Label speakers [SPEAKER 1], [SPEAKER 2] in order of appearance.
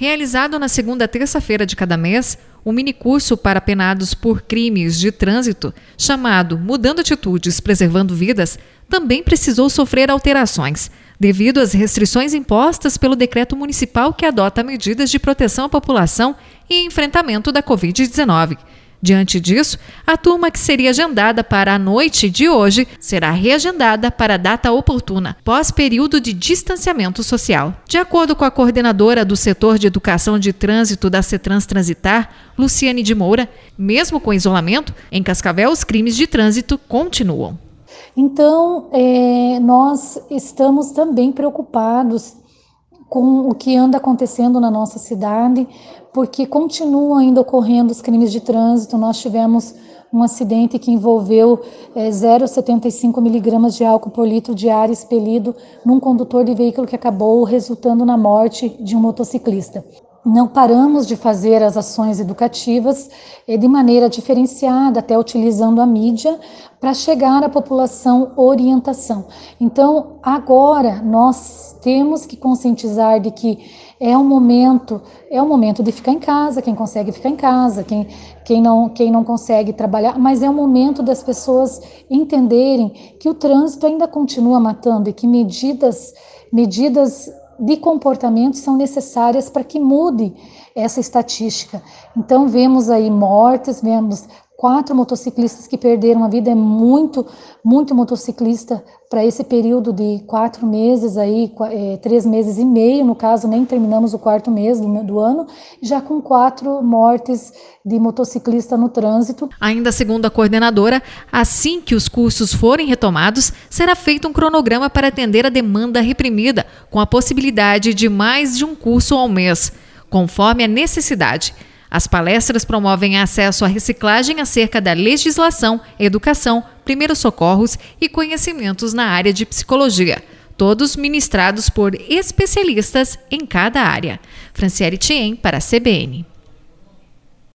[SPEAKER 1] Realizado na segunda terça-feira de cada mês, o minicurso para penados por crimes de trânsito, chamado Mudando Atitudes, Preservando Vidas, também precisou sofrer alterações, devido às restrições impostas pelo decreto municipal que adota medidas de proteção à população e enfrentamento da Covid-19. Diante disso, a turma que seria agendada para a noite de hoje será reagendada para a data oportuna, pós-período de distanciamento social. De acordo com a coordenadora do setor de educação de trânsito da CETRANS Transitar, Luciane de Moura, mesmo com isolamento, em Cascavel os crimes de trânsito continuam.
[SPEAKER 2] Então, nós estamos também preocupados com o que anda acontecendo na nossa cidade, porque continuam ainda ocorrendo os crimes de trânsito. Nós tivemos um acidente que envolveu 0,75 miligramas de álcool por litro de ar expelido num condutor de veículo que acabou resultando na morte de um motociclista. Não paramos de fazer as ações educativas de maneira diferenciada, até utilizando a mídia, para chegar à população orientação. Então, agora nós temos que conscientizar de que é um momento de ficar em casa, quem consegue ficar em casa, quem não consegue trabalhar, mas é um momento das pessoas entenderem que o trânsito ainda continua matando e que medidas de comportamento são necessárias para que mude essa estatística. Então, vemos aí mortes, vemos 4 motociclistas que perderam a vida, é muito motociclista para esse período de 4 meses, 3 meses e meio, no caso, nem terminamos o 4º mês do ano, já com 4 mortes de motociclista no trânsito.
[SPEAKER 1] Ainda segundo a coordenadora, assim que os cursos forem retomados, será feito um cronograma para atender a demanda reprimida, com a possibilidade de mais de um curso ao mês, conforme a necessidade. As palestras promovem acesso à reciclagem acerca da legislação, educação, primeiros socorros e conhecimentos na área de psicologia, todos ministrados por especialistas em cada área. Franciele Thiem para a CBN.